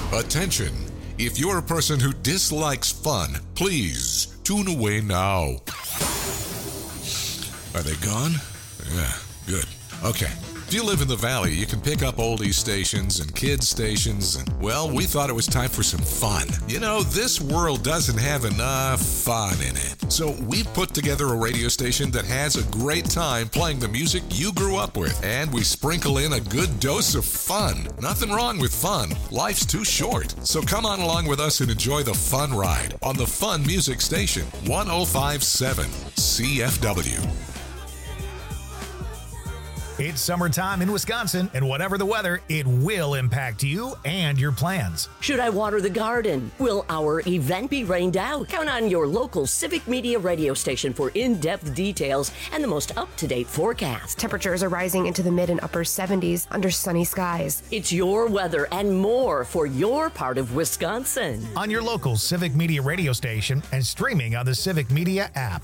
Attention! If you're a person who dislikes fun, please tune away now. Are they gone? Yeah, good. Okay. If you live in the valley, you can pick up oldie stations and kids stations, and, well, we thought it was time for some fun. You know, this world doesn't have enough fun in it. So we put together a radio station that has a great time playing the music you grew up with, and we sprinkle in a good dose of fun. Nothing wrong with fun. Life's too short. So come on along with us and enjoy the fun ride on the Fun Music Station, 105.7 CFW. It's summertime in Wisconsin, and whatever the weather, it will impact you and your plans. Should I water the garden? Will our event be rained out? Count on your local Civic Media radio station for in-depth details and the most up-to-date forecast. Temperatures are rising into the mid and upper 70s under sunny skies. It's your weather and more for your part of Wisconsin. On your local Civic Media radio station and streaming on the Civic Media app.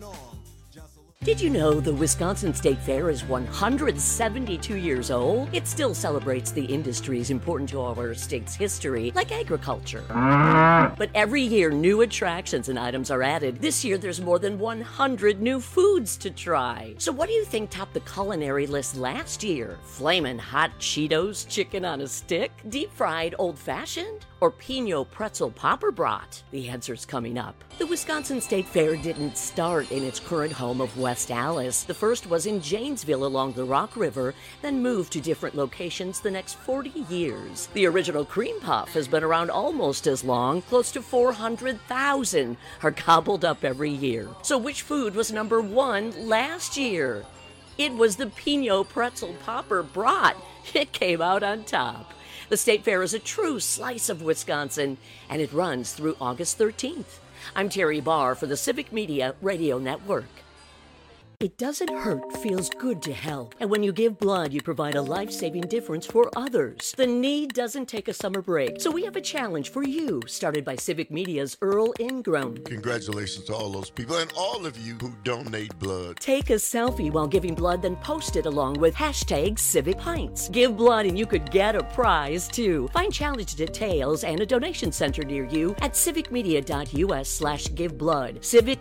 Did you know the Wisconsin State Fair is 172 years old? It still celebrates the industries important to our state's history, like agriculture. But every year, new attractions and items are added. This year, there's more than 100 new foods to try. So what do you think topped the culinary list last year? Flamin' hot Cheetos chicken on a stick? Deep-fried old-fashioned? Or Pinot pretzel popper brat? The answer's coming up. The Wisconsin State Fair didn't start in its current home of West Allis. The first was in Janesville along the Rock River, then moved to different locations the next 40 years. The original cream puff has been around almost as long. Close to 400,000 are gobbled up every year. So which food was number one last year? It was the Pinot pretzel popper brat. It came out on top. The State Fair is a true slice of Wisconsin, and it runs through August 13th. I'm Terry Barr for the Civic Media Radio Network. It doesn't hurt, feels good to help. And when you give blood, you provide a life-saving difference for others. The need doesn't take a summer break. So we have a challenge for you, started by Civic Media's Earl Ingram. Congratulations to all those people and all of you who donate blood. Take a selfie while giving blood, then post it along with hashtag Civic Pints. Give blood and you could get a prize too. Find challenge details and a donation center near you at civicmedia.us/giveblood.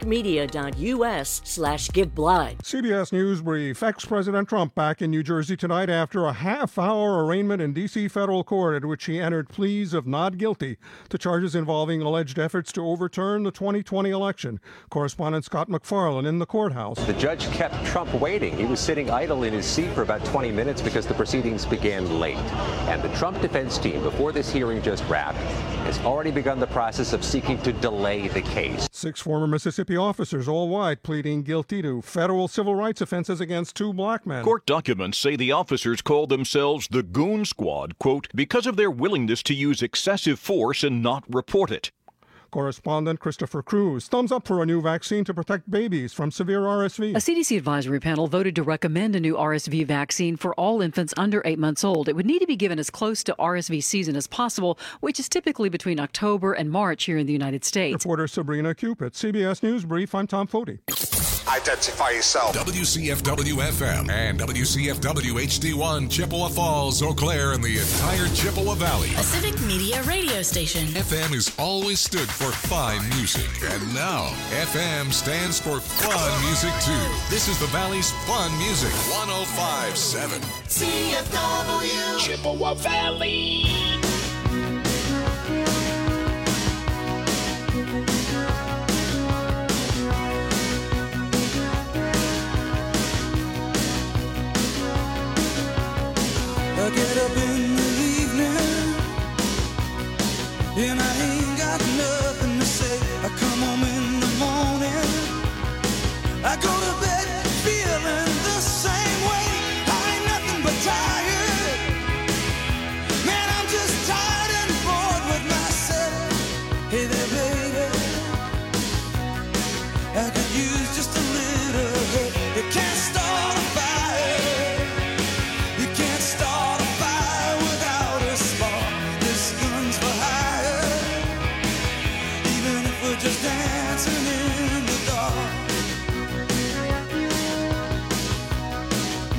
civicmedia.us/giveblood. CBS News Brief. Ex-President Trump back in New Jersey tonight after a half-hour arraignment in D.C. federal court at which he entered pleas of not guilty to charges involving alleged efforts to overturn the 2020 election. Correspondent Scott McFarlane in the courthouse. The judge kept Trump waiting. He was sitting idle in his seat for about 20 minutes because the proceedings began late. And the Trump defense team, before this hearing just wrapped, has already begun the process of seeking to delay the case. 6 former Mississippi officers, all white, pleading guilty to federal civil rights offenses against 2 black men. Court documents say the officers called themselves the Goon Squad, quote, because of their willingness to use excessive force and not report it. Correspondent Christopher Cruz. Thumbs up for a new vaccine to protect babies from severe RSV. A CDC advisory panel voted to recommend a new RSV vaccine for all infants under 8 months old. It would need to be given as close to RSV season as possible, which is typically between October and March here in the United States. Reporter Sabrina Cupid, CBS News Brief. I'm Tom Foti. Identify yourself. WCFW-FM and WCFW-HD1, Chippewa Falls, Eau Claire, and the entire Chippewa Valley. A Civic Media radio station. FM has always stood for fine music, and now FM stands for fun music too. This is the Valley's fun music, 105.7 CFW Chippewa Valley. I get up in the evening and I ain't got nothing to say. I come home in the morning, I go to bed feeling the same way. I ain't nothing but tired. Man, I'm just tired and bored with myself. Hey there, baby, I could use just a little help. You can't start a fire. You can't start a fire without a spark. This gun's for hire. Even if we're just dancing in the dark.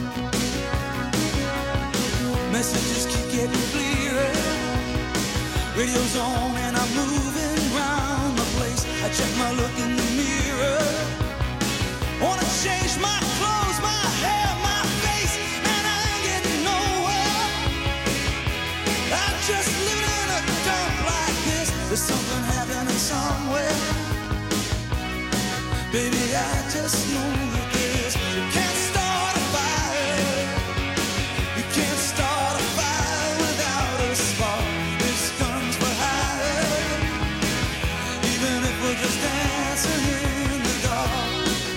Messages keep getting clearer. Radio's on and I'm moving round the place. I check my look in the mirror. Wanna change my clothes, my hair, my face, and I ain't getting nowhere. I'm just living in a dump like this. There's something happening somewhere. Baby, I just know that this. You can't start a fire. You can't start a fire without a spark. This gun's for hire. Even if we're just dancing in the dark.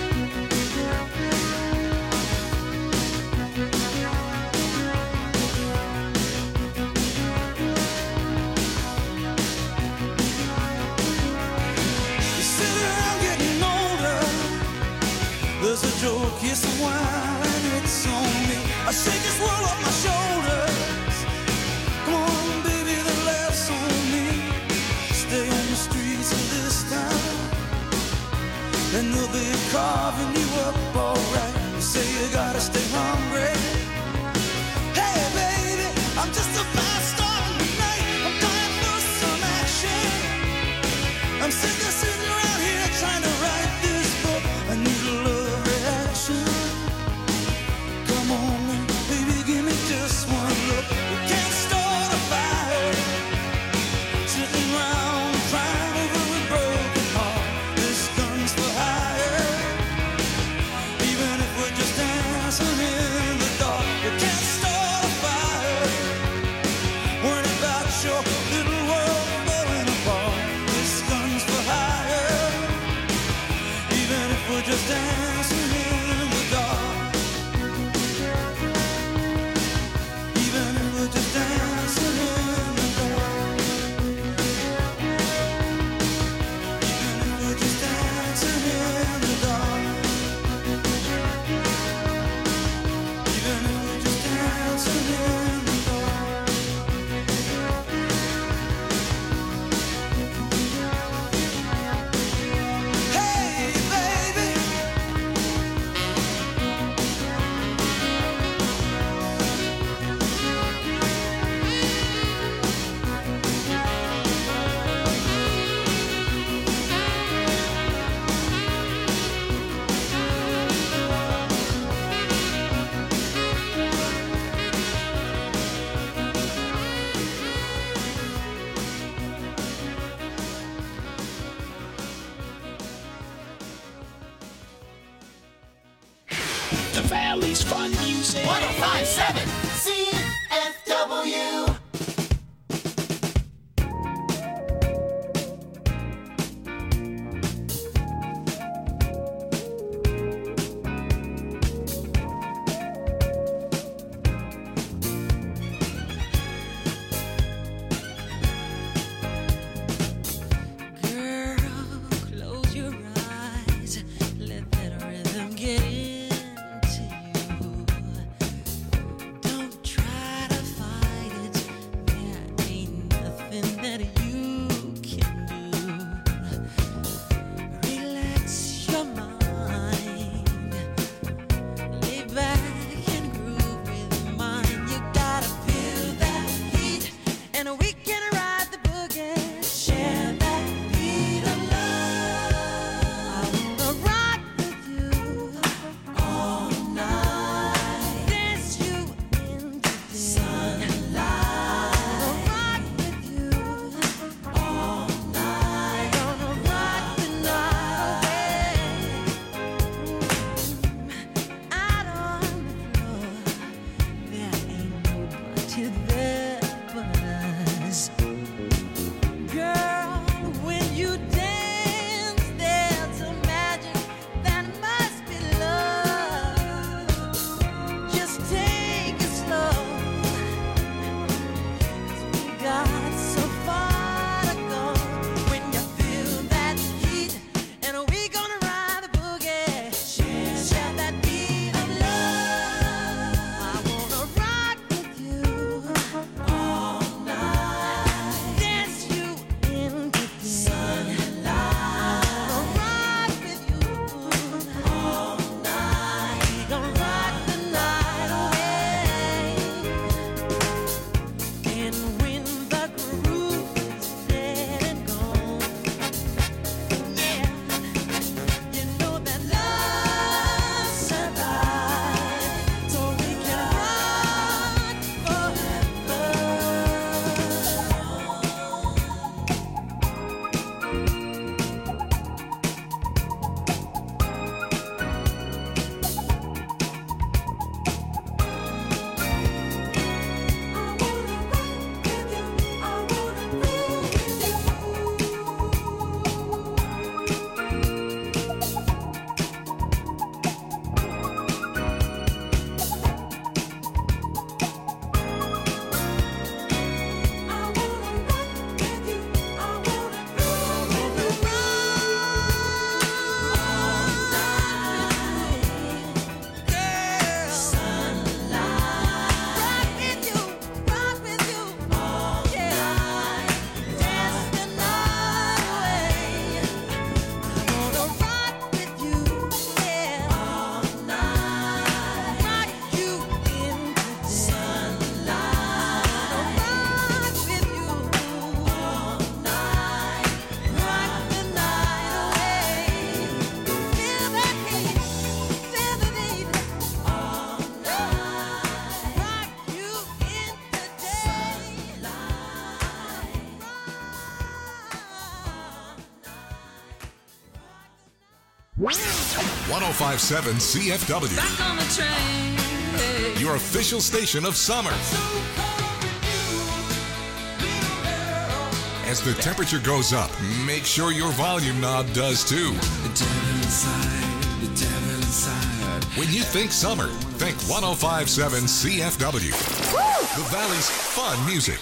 You sit around getting older. There's a joke, yes, a while, and it's on me. I shake this world off my shoulders. Come on, baby, the laugh's on me. Stay on the streets of this town, and they'll be carving you up alright. You say you gotta stay hungry. Hey, baby, I'm just a fast star tonight. I'm dying for some action. I'm sitting around here trying to write this book. I need a love reaction. Come on, baby, give me just one look. You can't start a fire. Sitting around crying over a broken heart. This gun's for hire. Even if we're just dancing in the dark. You can't start a fire. Worrying about your little world falling apart. This gun's for hire. Even if we're just dancing in the dark. Even if we're just dancing in the dark. Even if we're just dancing in the dark. Even if we're just dancing in the dark. Hey, baby. The Valley's fun music. 1057 CFW. Close your eyes, let that rhythm get into you. Don't try to fight it, there ain't nothing that you can do. Relax your mind, lay back and groove with mine. You gotta feel that heat, and we can ride the boogie. Share that beat of love. I wanna rock with you all night. Dance you into the sunlight. I wanna rock with you all night. Gonna rock the night away. Out on the floor, there ain't nobody there but us. Girl, when you dance, there's a magic that must be love. Just take it slow, 'cause we got so far to go. When you feel that heat, and we gonna ride the boogie. Share that beat of love. I wanna rock with you 1057 CFW. Back on the train. Your official station of summer. As the temperature goes up, make sure your volume knob does too. The devil inside, the devil inside. When you think summer, think 1057 CFW. The Valley's fun music.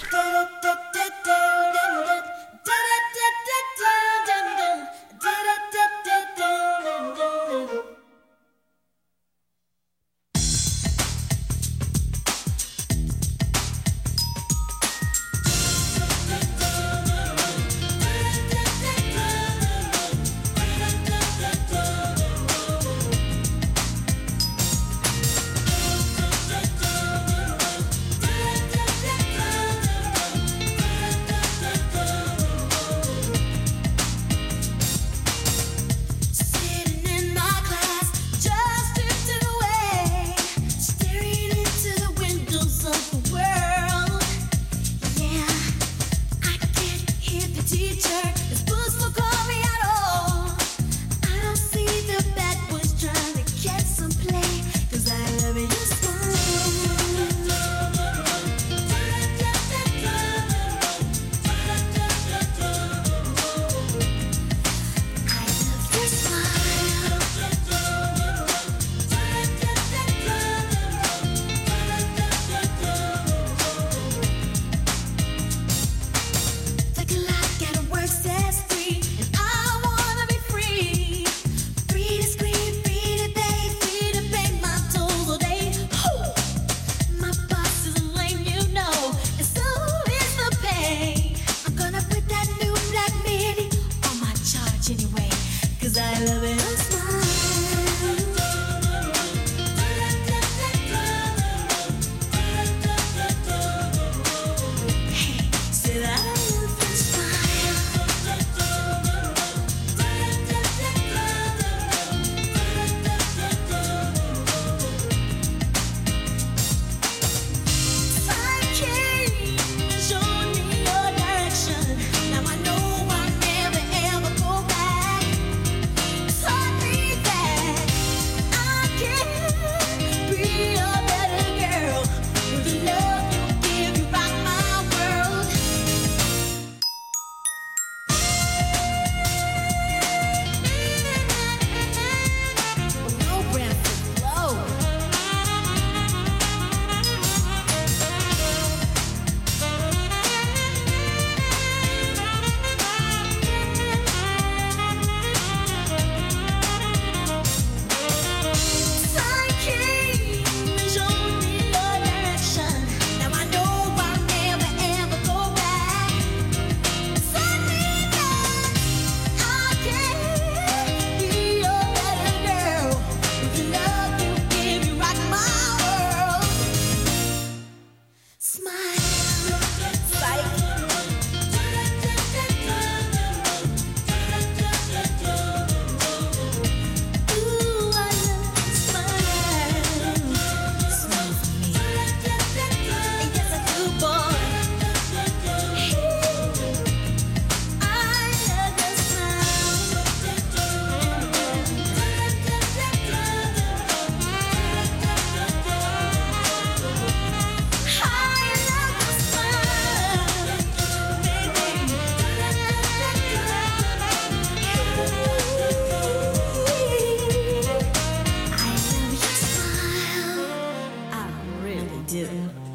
do.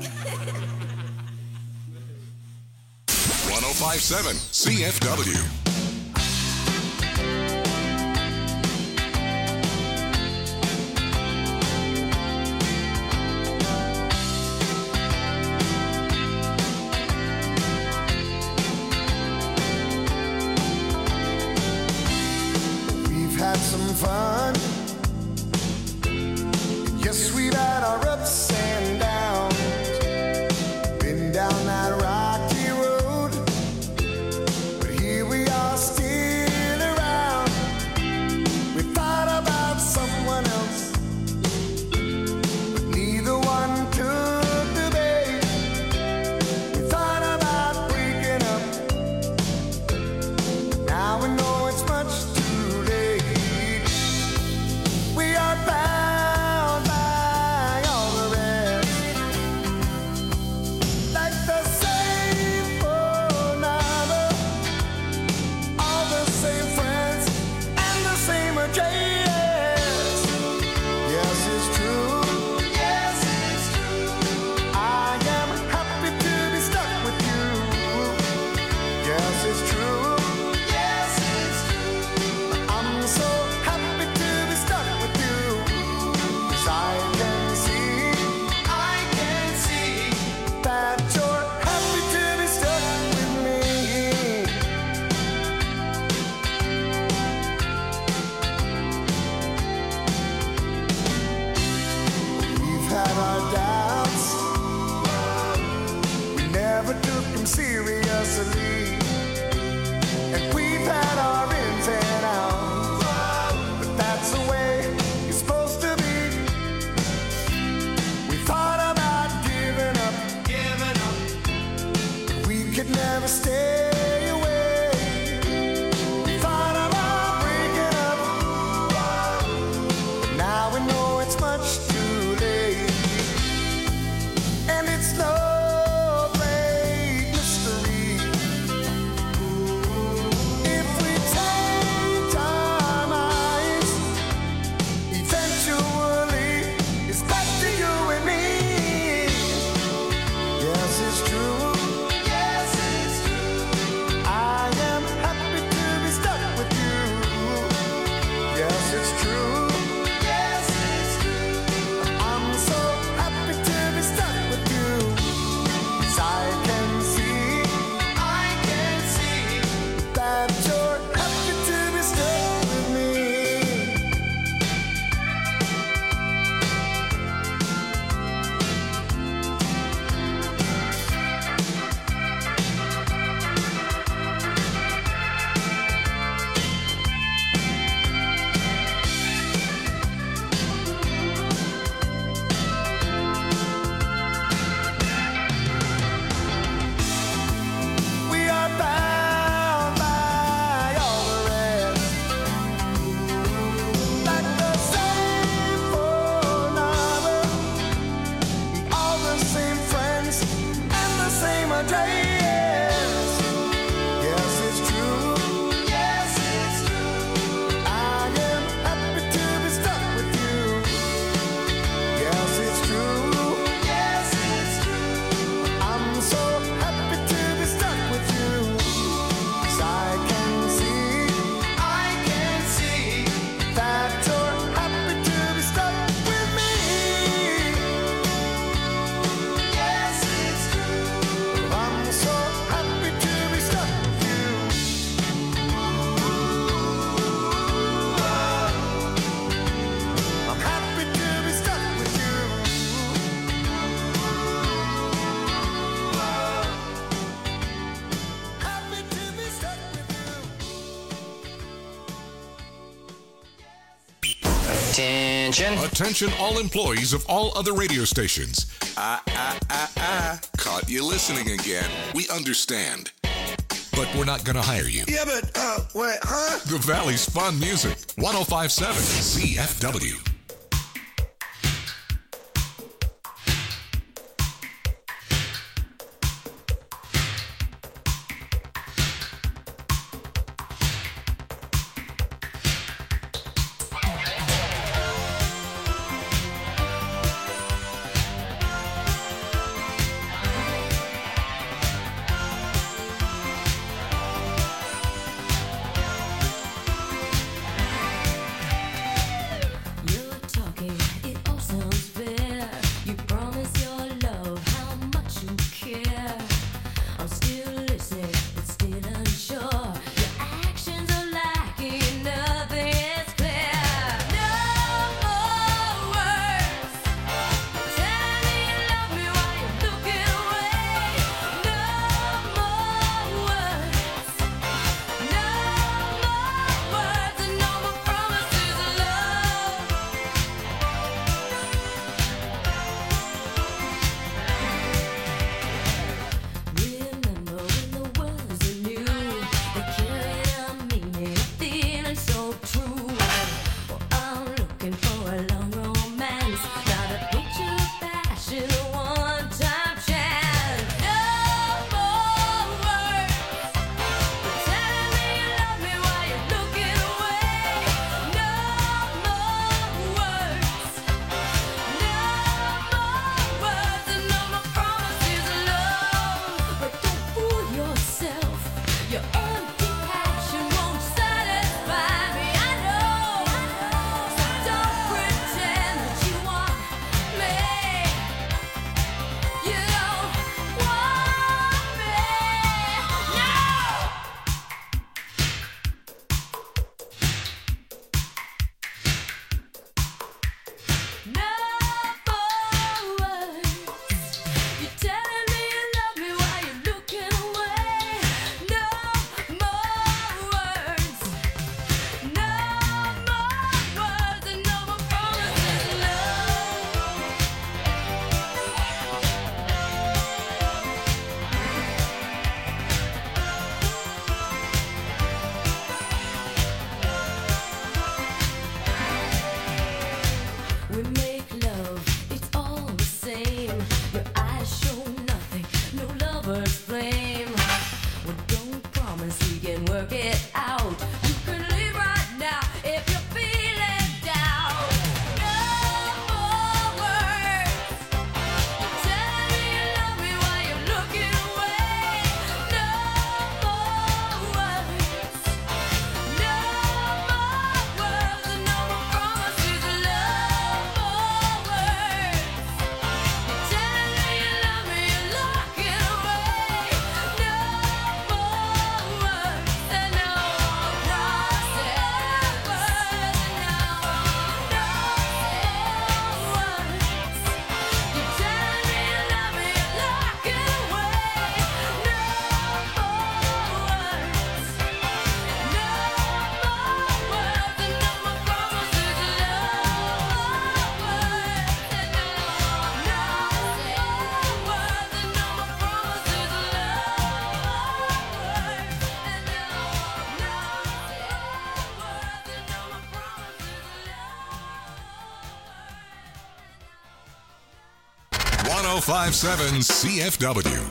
1057 CFW. Had some fun. Yes, we've had our ups and downs. Been down that rocky road, but here we are still around. We thought about someone else, but neither one took the bait. We thought about breaking up, now we know it's much too late. them seriously. And we've had our ins and outs, but that's the way it's supposed to be. We thought about giving up, but we could never stay away. We thought about breaking up, but now we know it's much too late. And it's no great mystery. If we take our minds, eventually it's back to you and me. Yes, it's true. Yes, it's true. I am happy to be stuck with you. Yes, it's true. Yes, it's true. I'm so happy to be stuck with you. 'Cause I can see that you're happy to be stuck with me. We are bound by all the rest, like the same phone number, all the same friends, and the same address. Yes, it's true. Yes, it's true. I am happy to be stuck with you. Yes, it's true. Yes, it's true. I'm so happy to be stuck with you. 'Cause I can see that you're happy to be stuck with me. Yes, it's true. I'm so happy to be stuck with you. I'm happy to be stuck with you. Happy to be stuck with you. Attention. Attention all employees of all other radio stations. Caught you listening again. We understand. But we're not going to hire you. Yeah, but, what, huh? The Valley's fun music. 105.7 CFW. You 1057 CFW.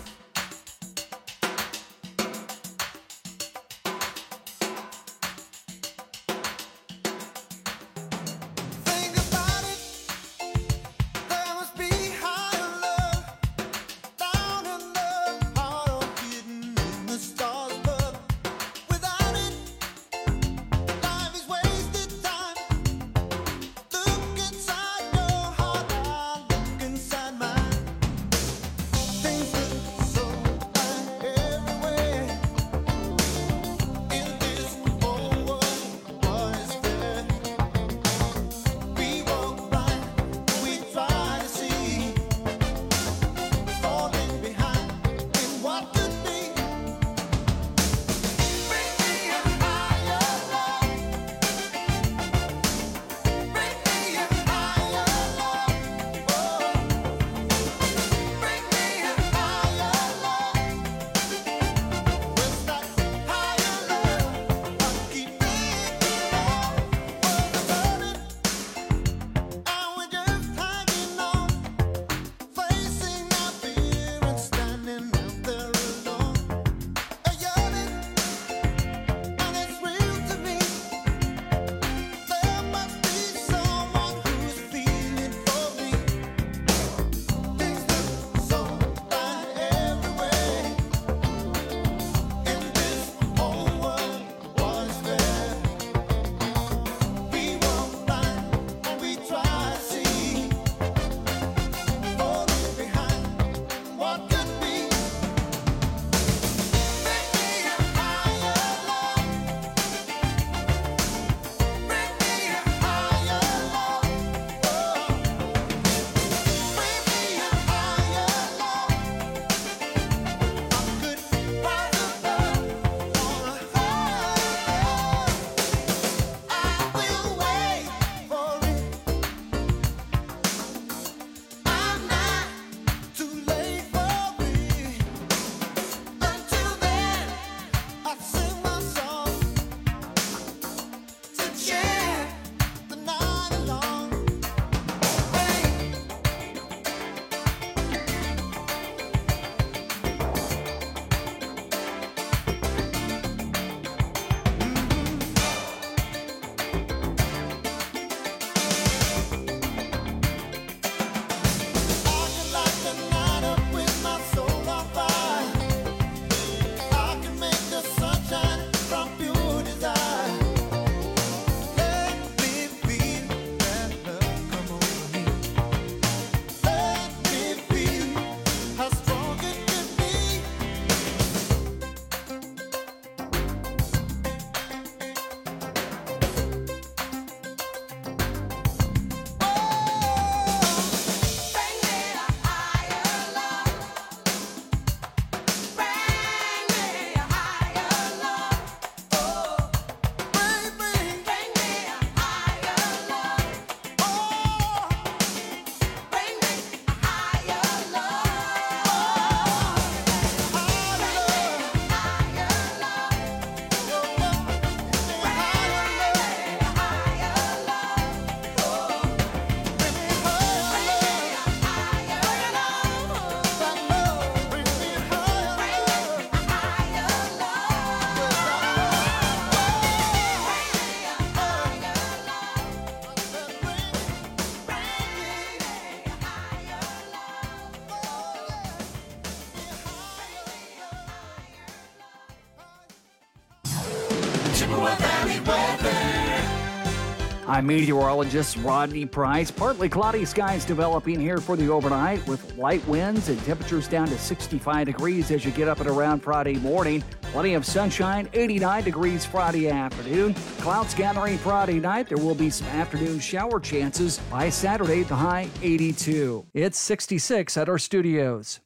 I'm meteorologist Rodney Price. Partly cloudy skies developing here for the overnight with light winds and temperatures down to 65 degrees as you get up and around Friday morning. Plenty of sunshine, 89 degrees Friday afternoon. Clouds gathering Friday night. There will be some afternoon shower chances. By Saturday, the high 82. It's 66 at our studios.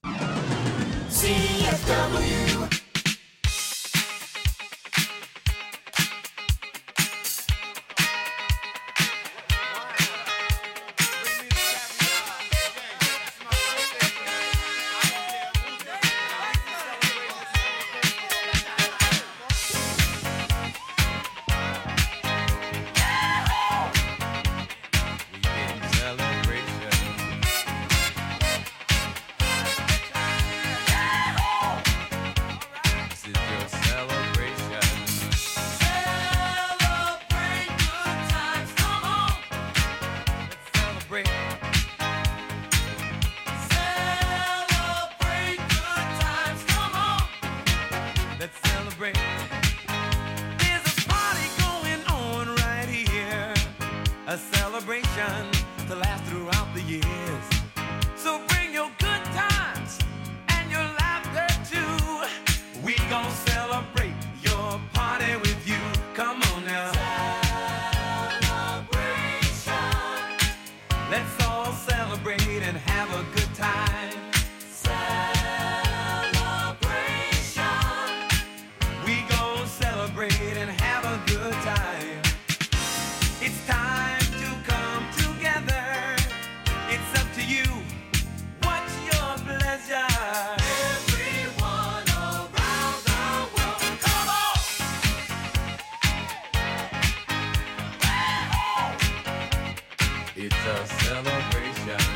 CFW. gonna celebrate your party with you. Come on now. Celebration. Let's all celebrate and have a good time. Celebration. We gonna celebrate and have a good time. It's time to come together. It's up to you. What's your pleasure? Everyone around the world, come on! It's a celebration.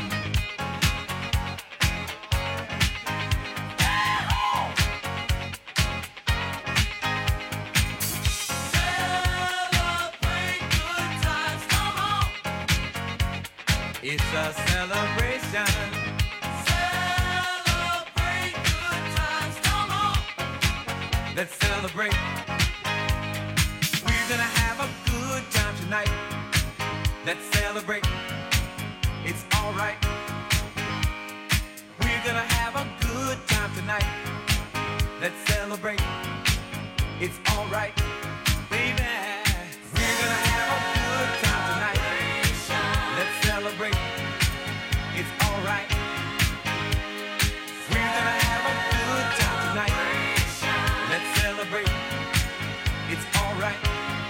Celebrate good times, come on! It's a celebration. Celebrate good times, come on! Let's celebrate. We're gonna have a good time tonight. Let's celebrate. It's alright. We're gonna have a good time tonight. Let's celebrate. It's alright, baby. We're gonna have a good time tonight. Let's celebrate. It's alright. We're gonna have a good time tonight. Let's celebrate. It's alright.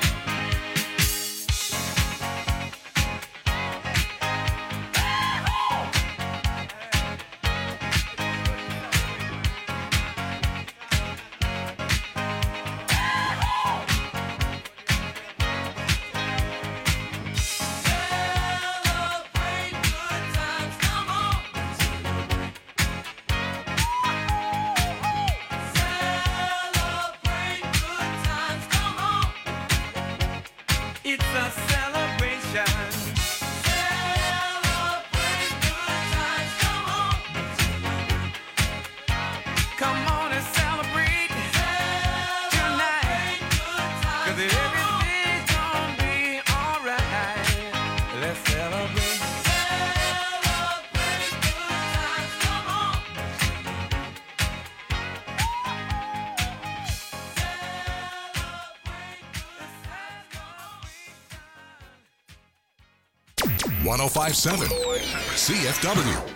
Celebrate good times, come on. Celebrate good times, come on. It's a celebration. Celebrate good times, come on. Come on and celebrate tonight. 'Cause everything's gonna be alright. Let's celebrate. Celebrate good times, come on. 105.7 CFW.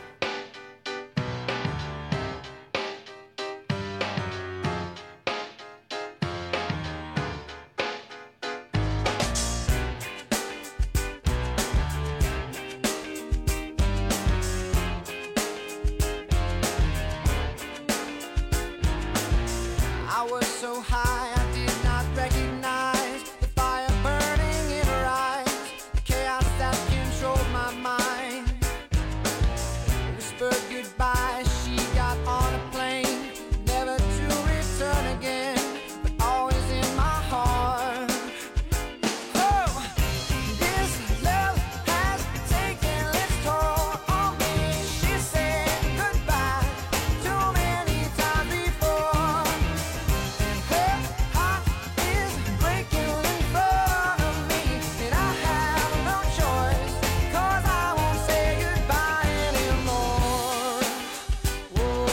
I was so high I did not recognize the fire burning in her eyes, the chaos that controlled my mind. Whispered goodbye, she got on a plane, never to return again, but always in my heart. Oh, this love has taken its toll on me. She said goodbye too many times before. Her heart is breaking in front of me, and I have no choice, 'cause I won't say goodbye anymore. Whoa,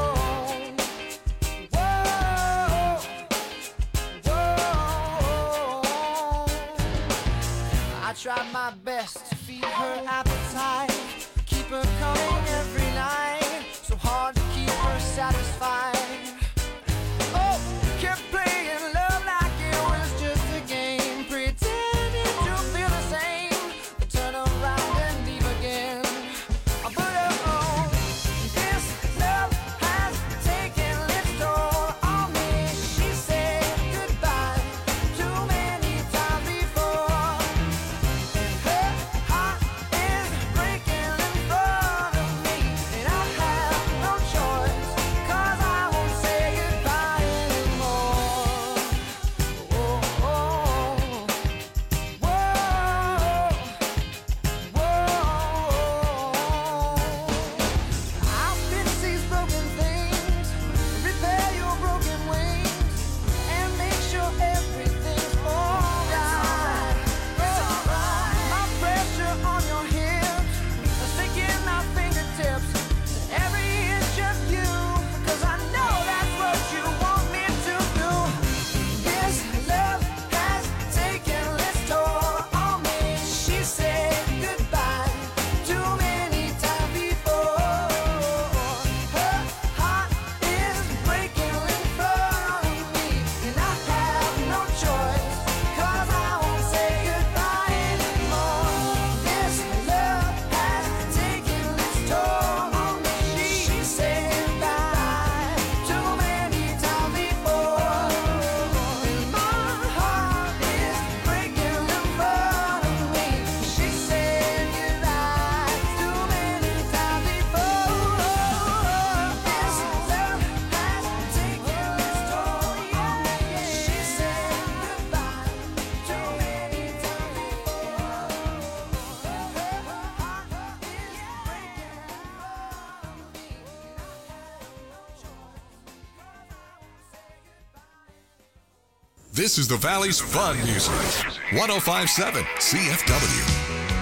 whoa, whoa. I tried my best to feed her appetite, keep her coming every night, so hard to keep her satisfied. Oh, kept playing love like it was just a game, pretending to feel the same, but turn around and leave again. But oh, this love has taken its toll on me. She said goodbye too many times before, and her This is the Valley's fun music. 105.7 CFW.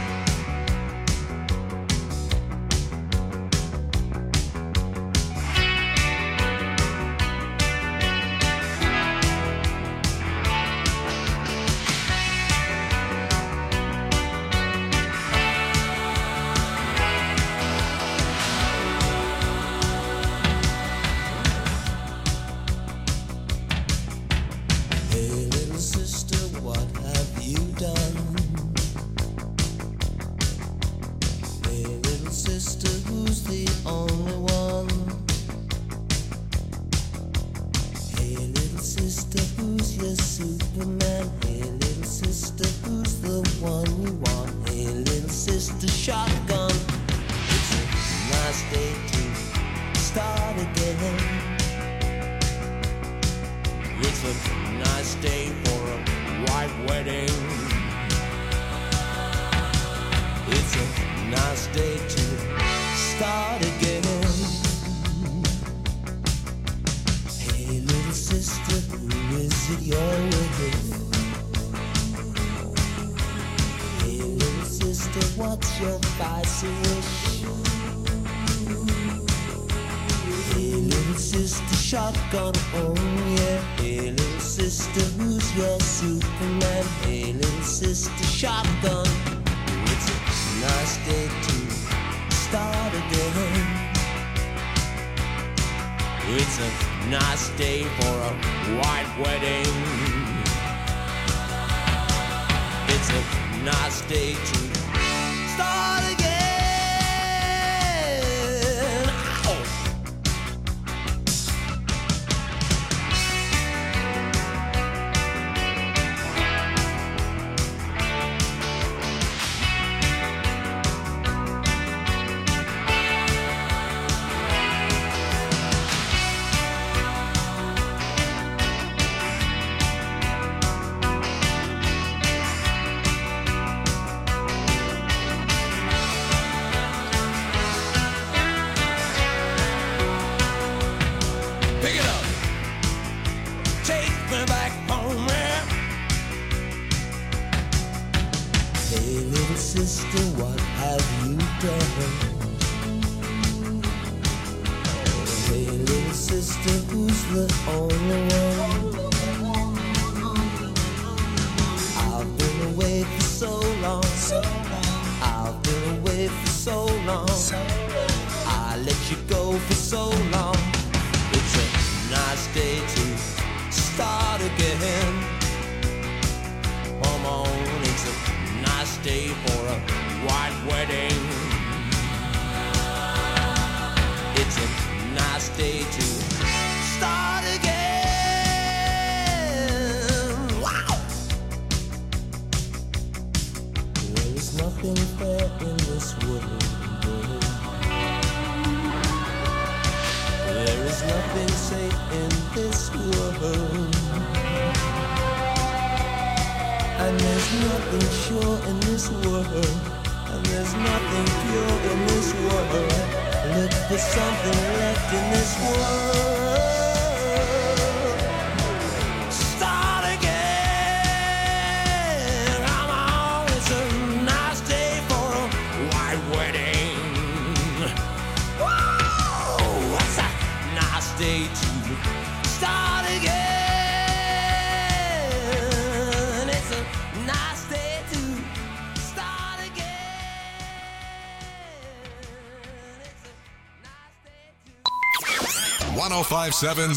.7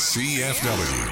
CFW.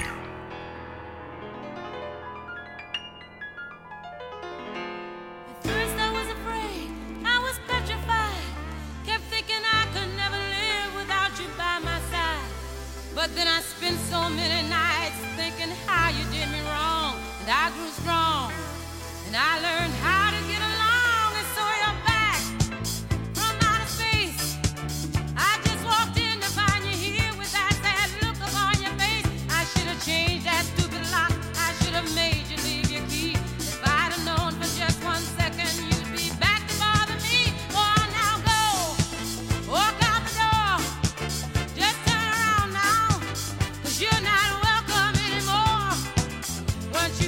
You're not welcome anymore. Once you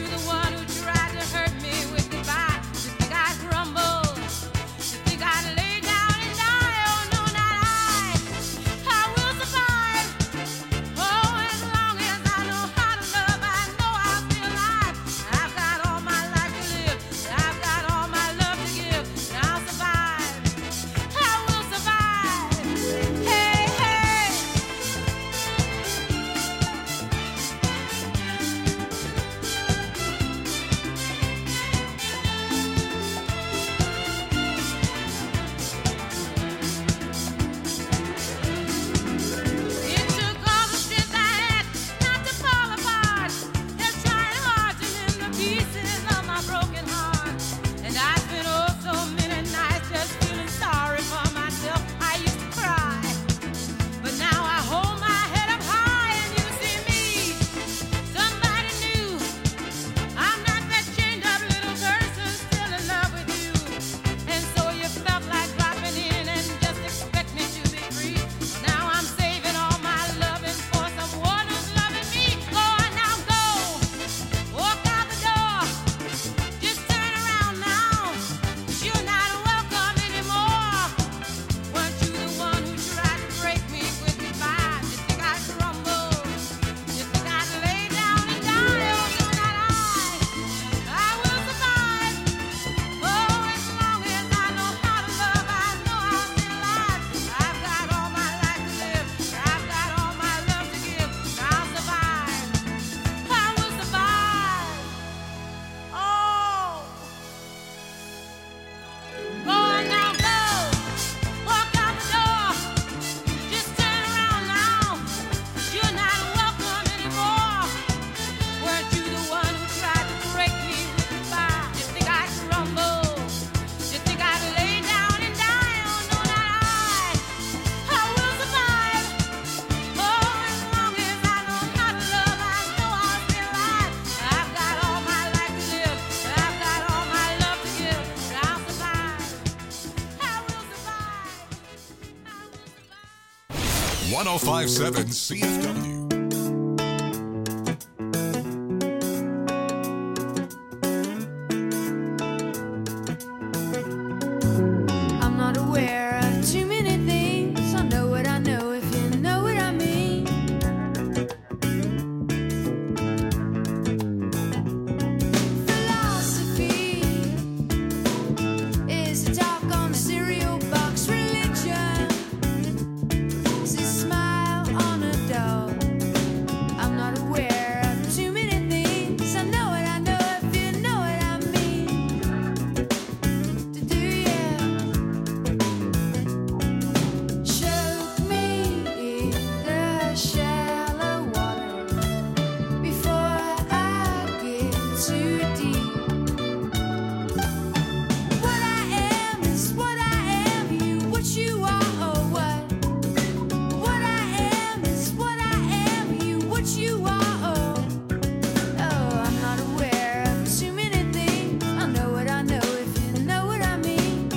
1057 CFW. I'm not aware of too many things. I know what I know, if you know what I mean. Philosophy is a talk on the cereal box. Religion is a smile on a dog. I'm not aware of too many things. I know what I know, if you know what I mean. Do you? Choke me in the shallow water before I get too deep. What I am is what I am, you what you are or what? What I am is what I am, you what you are or oh, I'm not aware of too many things. I know what I know, if you know what I mean.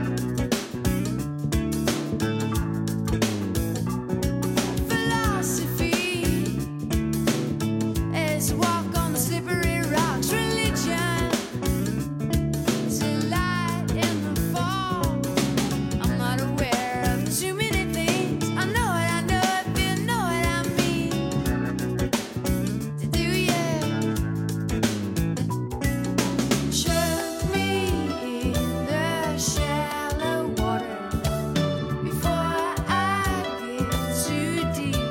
Philosophy is a walk on the slippery rocks. Religion is a light in the fall. I'm not aware of too many things. I know what I know, if you know what I mean. Do you? Choke me in the shallow water before I get too deep.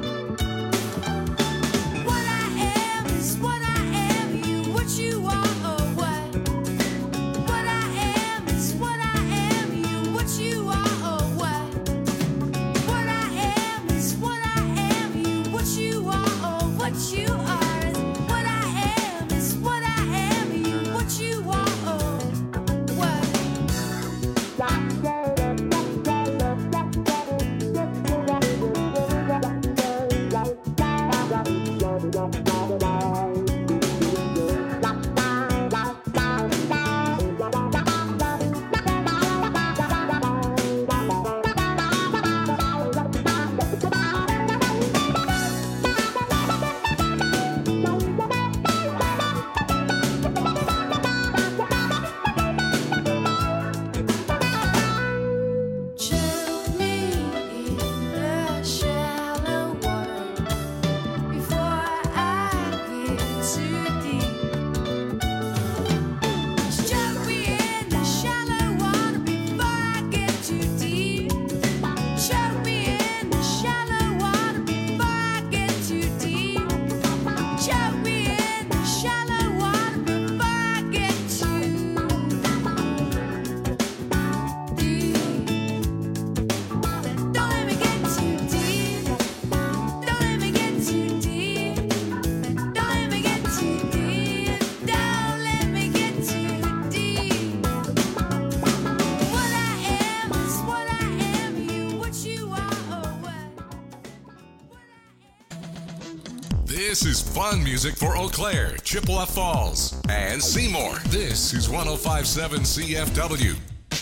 What I am is what I am, you what you are or what? What I am is what I am, you what you are or what? What I am is what I am, you what you are or what you are. What I am is what I am, you what you are or what? Choke me in the shallow water before I get too deep. Choke me in the shallow water before I get too deep. Choke me in the shallow water before I get too deep. Choke me in the shallow water before I get too deep. Don't let me get too deep. Don't let me get too deep. Don't let me get too deep. Don't let me get too deep. What I am is what I am, you what you are or what? This is fun music for Eau Claire, Chippewa Falls, and Seymour. This is 1057 CFW.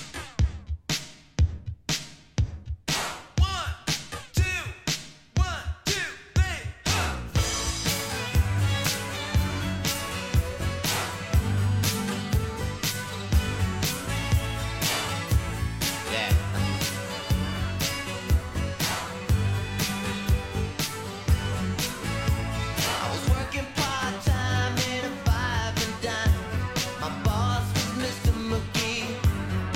I was working part-time in a five and dime. My boss was Mr. McGee.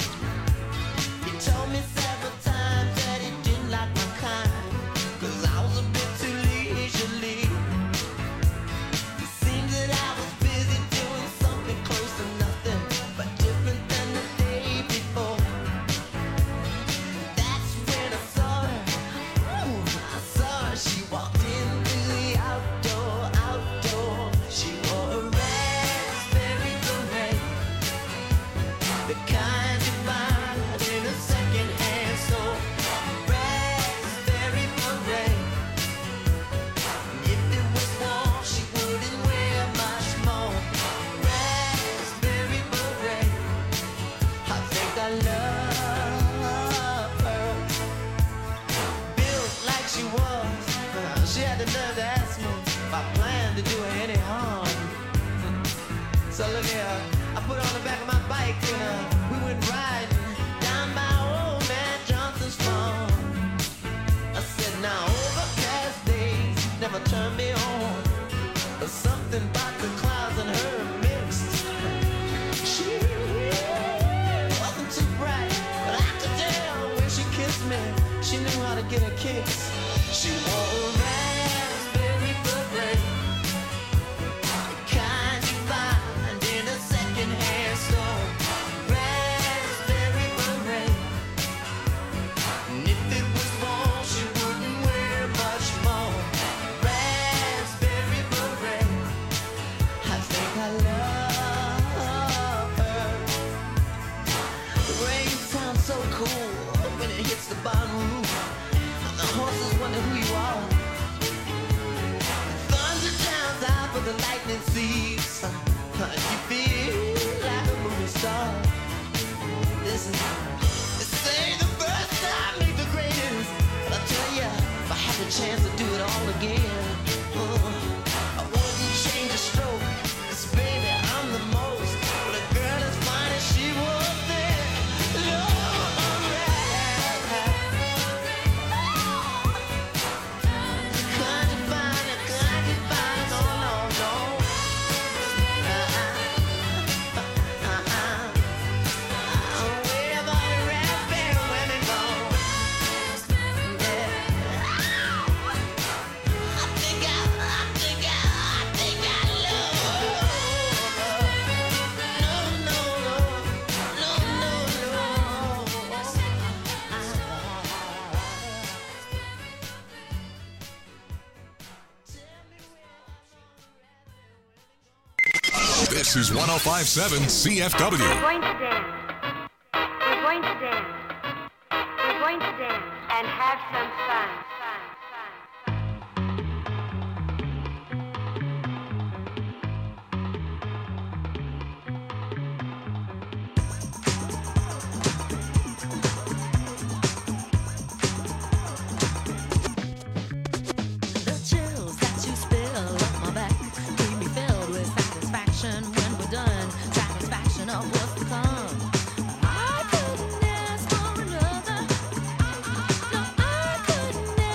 the nerve to ask me if I plan to do her any harm. So look here, I put on the back of my bike and we went riding down by old man Johnson's farm. I said, now overcast days never turn me on. There's something about the clouds and her mixed. She wasn't too bright, but I could tell when she kissed me, she knew how to get her kicks. She wore a raspberry beret, kind you find in a second-hand store. Raspberry beret, and if it was warm, she wouldn't wear much more. Raspberry beret, I think I love her. The rain sounds so cool when it hits the bottom roof. The horses wonder who you are. Thunder drowns out, but the lightning sees. You feel like a movie star. Listen, this ain't the first time ain't the greatest. But I tell ya, if I had the chance to do it all again, I wouldn't change a stroke. 'Cause baby, I'm the most. But a girl as fine as she was then. This is 105.7 CFW. We're going to dance. We're going to dance. We're going to dance and have some fun. The chills that you spill up my back keep me filled with satisfaction when we're done. Satisfaction of what's to come. I couldn't ask for another. No, I couldn't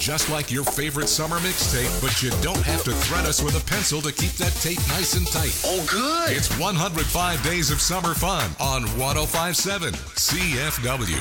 just like your favorite summer mixtape, but you don't have to thread us with a pencil to keep that tape nice and tight. Oh, good. It's 105 Days of Summer Fun on 105.7 CFW.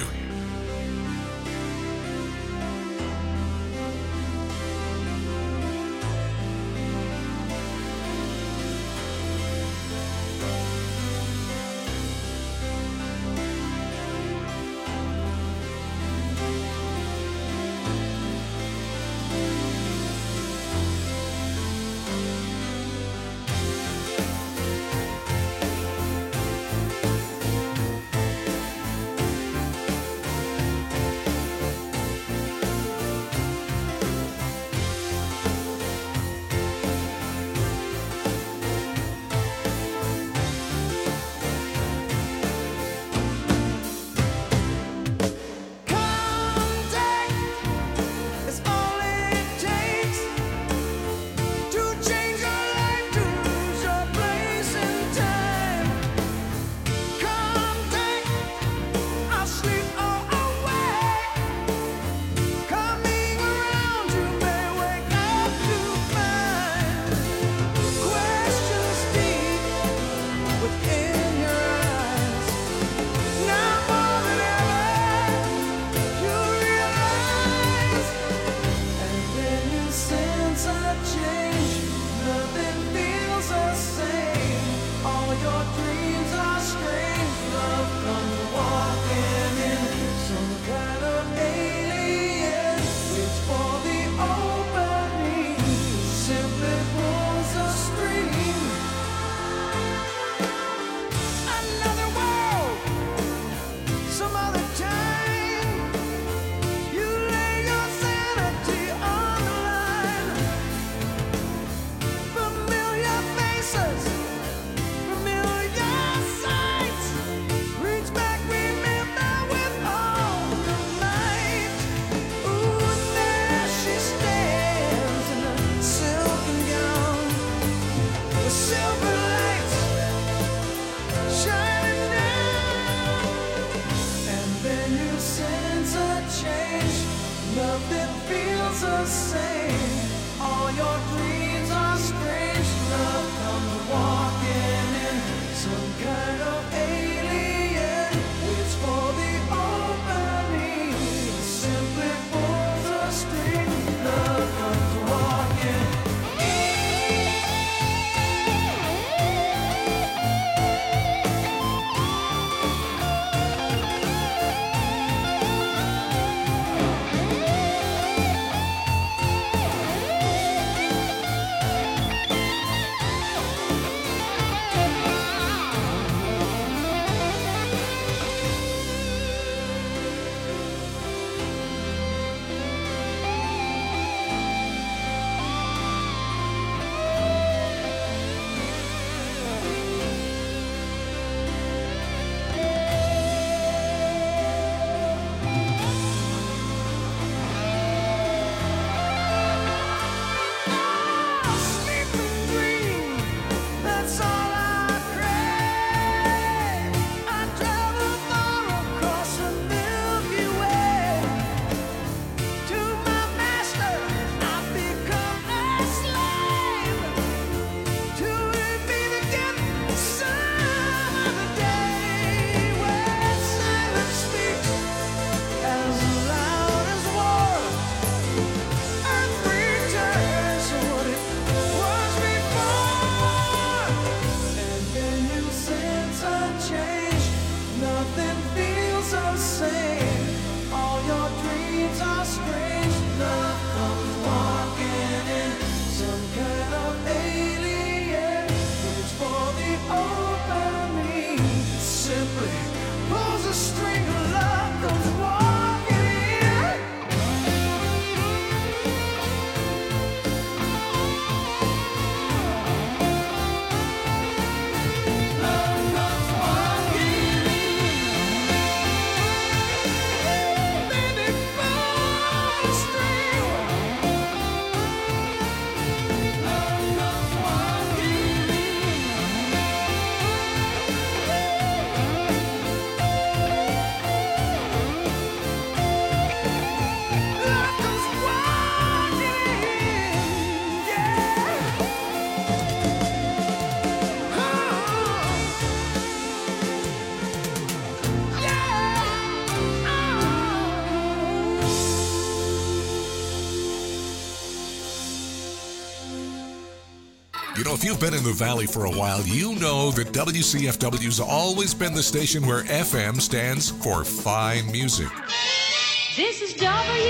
You know, if you've been in the Valley for a while, you know that WCFW's always been the station where FM stands for fine music. This is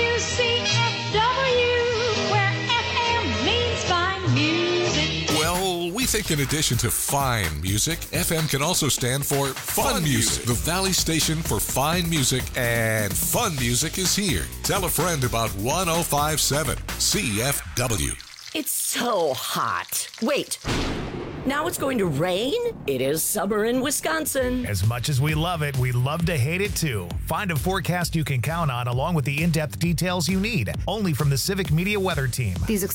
WCFW, where FM means fine music. Well, we think in addition to fine music, FM can also stand for fun music. The Valley station for fine music and fun music is here. Tell a friend about 105.7 CFW. It's so hot. Wait. Now it's going to rain? It is summer in Wisconsin. As much as we love it, we love to hate it too. Find a forecast you can count on along with the in-depth details you need. Only from the Civic Media Weather Team. These